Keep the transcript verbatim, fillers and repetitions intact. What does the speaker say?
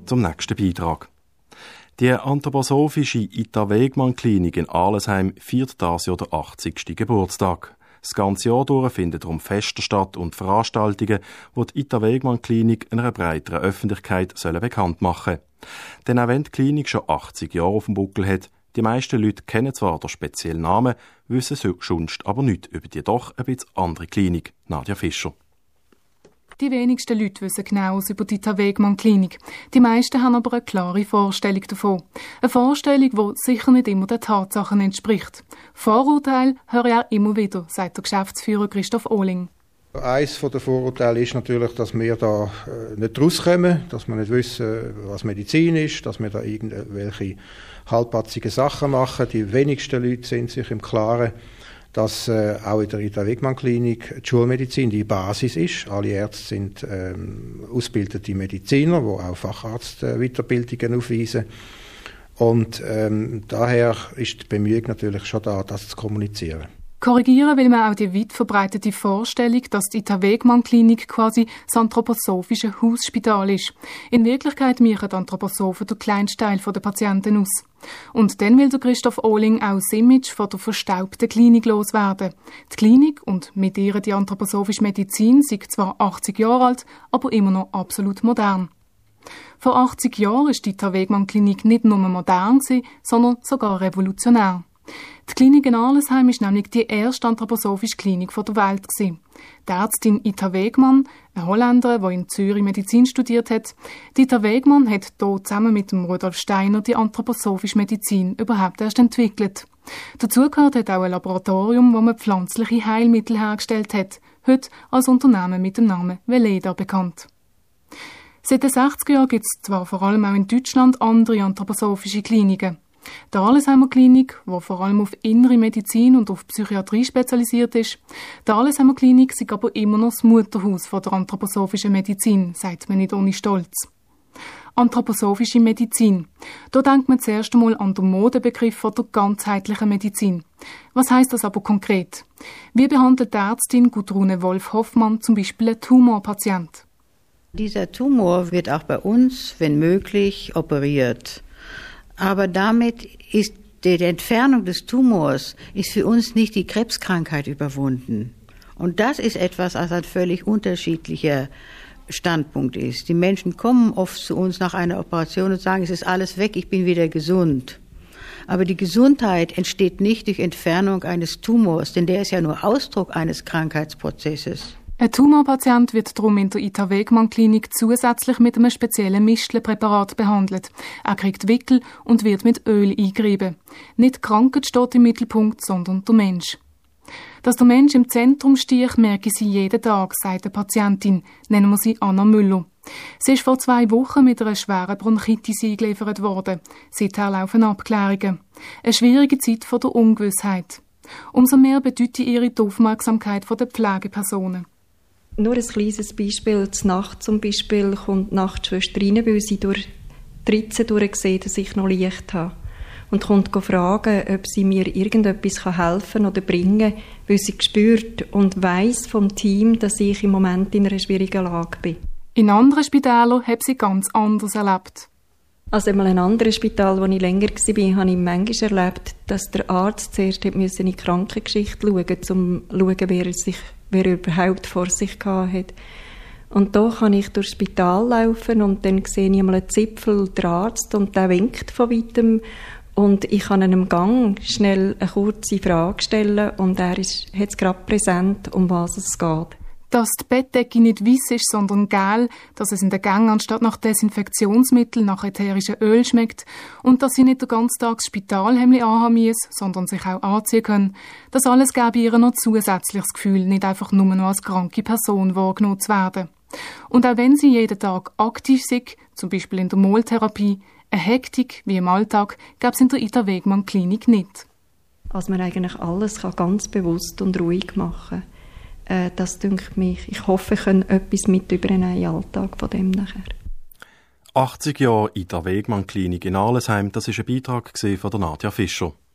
zum nächsten Beitrag. Die anthroposophische Ita-Wegmann-Klinik in Arlesheim feiert dieses Jahr den achtzigsten Geburtstag. Das ganze Jahr durch finden darum Feste statt und Veranstaltungen, die die Ita-Wegmann-Klinik einer breiteren Öffentlichkeit sollen bekannt machen. Denn auch wenn die Klinik schon achtzig Jahre auf dem Buckel hat, die meisten Leute kennen zwar den speziellen Namen, wissen sonst aber nichts über die doch ein bisschen andere Klinik. Nadja Fischer. Die wenigsten Leute wissen genaues über die Ita-Wegmann-Klinik. Die meisten haben aber eine klare Vorstellung davon. Eine Vorstellung, die sicher nicht immer den Tatsachen entspricht. Vorurteile höre ich auch immer wieder, sagt der Geschäftsführer Christoph Ohling. Eines der Vorurteile ist natürlich, dass wir da nicht rauskommen, dass wir nicht wissen, was Medizin ist, dass wir da irgendwelche halbpatzigen Sachen machen. Die wenigsten Leute sind sich im Klaren, dass äh, auch in der Ita-Wegmann-Klinik die Schulmedizin die Basis ist. Alle Ärzte sind ähm, ausgebildete Mediziner, die auch Facharztweiterbildungen äh, aufweisen. Und ähm, daher ist die Bemühung natürlich schon da, das zu kommunizieren. Korrigieren will man auch die weit verbreitete Vorstellung, dass die Ita-Wegmann-Klinik quasi das anthroposophische Hausspital ist. In Wirklichkeit machen Anthroposophen den kleinsten Teil der Patienten aus. Und dann will der Christoph Ohling auch das Image von der verstaubten Klinik loswerden. Die Klinik und mit ihr die anthroposophische Medizin sind zwar achtzig Jahre alt, aber immer noch absolut modern. Vor achtzig Jahren war die Ita-Wegmann-Klinik nicht nur modern, sondern sogar revolutionär. Die Klinik in Arlesheim war nämlich die erste anthroposophische Klinik der Welt. Die Ärztin Ita Wegmann, eine Holländerin, die in Zürich Medizin studiert hat, die Ita Wegmann hat hier zusammen mit dem Rudolf Steiner die anthroposophische Medizin überhaupt erst entwickelt. Dazu gehört hat auch ein Laboratorium, wo man pflanzliche Heilmittel hergestellt hat, heute als Unternehmen mit dem Namen Veleda bekannt. Seit den sechziger Jahren gibt es zwar vor allem auch in Deutschland andere anthroposophische Kliniken. Die Arlesheimer Klinik, die vor allem auf innere Medizin und auf Psychiatrie spezialisiert ist, die Arlesheimer Klinik ist aber immer noch das Mutterhaus der anthroposophischen Medizin, sagt man nicht ohne Stolz. Anthroposophische Medizin. Da denkt man zuerst einmal an den Modebegriff der ganzheitlichen Medizin. Was heisst das aber konkret? Wie behandelt die Ärztin Gudrune Wolf-Hoffmann zum Beispiel einen Tumorpatient? Dieser Tumor wird auch bei uns, wenn möglich, operiert. Aber damit ist die Entfernung des Tumors ist für uns nicht die Krebskrankheit überwunden. Und das ist etwas, was ein völlig unterschiedlicher Standpunkt ist. Die Menschen kommen oft zu uns nach einer Operation und sagen, es ist alles weg, ich bin wieder gesund. Aber die Gesundheit entsteht nicht durch Entfernung eines Tumors, denn der ist ja nur Ausdruck eines Krankheitsprozesses. Ein Tumorpatient wird darum in der Ita-Wegmann-Klinik zusätzlich mit einem speziellen Mischlepräparat behandelt. Er kriegt Wickel und wird mit Öl eingerieben. Nicht die Krankheit steht im Mittelpunkt, sondern der Mensch. Dass der Mensch im Zentrum steht, merke sie jeden Tag, sagt die Patientin. Nennen wir sie Anna Müller. Sie ist vor zwei Wochen mit einer schweren Bronchitis eingeliefert worden. Seither laufen Abklärungen. Eine schwierige Zeit von der Ungewissheit. Umso mehr bedeutet ihre die Aufmerksamkeit der Pflegepersonen. Nur ein kleines Beispiel. Zur Nacht zum Beispiel kommt die Nachtschwester rein, weil sie durch die Ritze durchsieht, dass ich noch Licht habe. Und kommt fragen, ob sie mir irgendetwas helfen oder bringen kann, weil sie spürt und weiss vom Team, dass ich im Moment in einer schwierigen Lage bin. In anderen Spitälern habe sie ganz anders erlebt. Also in einem anderen Spital, wo ich länger war, habe ich manchmal erlebt, dass der Arzt zuerst in die Krankengeschichte schauen musste, um zu schauen, wer, er sich, wer er überhaupt vor sich hatte. Und da kann ich durchs Spital laufen und dann sehe ich einmal einen Zipfel, den Arzt, und der winkt von weitem. Und ich kann in einem Gang schnell eine kurze Frage stellen und er ist, hat es gerade präsent, um was es geht. Dass die Bettdecke nicht weiss ist, sondern gel, dass es in den Gängen anstatt nach Desinfektionsmittel nach ätherischem Öl schmeckt und dass sie nicht den ganzen Tag das Spitalhemdli anhaben müssen, sondern sich auch anziehen können. Das alles gäbe ihr noch zusätzliches Gefühl, nicht einfach nur noch als kranke Person wahrgenommen zu werden. Und auch wenn sie jeden Tag aktiv sind, zum Beispiel in der Moltherapie, eine Hektik wie im Alltag gäbe es in der Ita-Wegmann-Klinik nicht. Also man eigentlich alles kann ganz bewusst und ruhig machen. Äh, das dünkt mich. Ich hoffe, ich kann etwas mit übernehmen in den Alltag von dem nachher. achtzig Jahre Ita-Wegmann-Klinik in Arlesheim, das war ein Beitrag von der Nadja Fischer.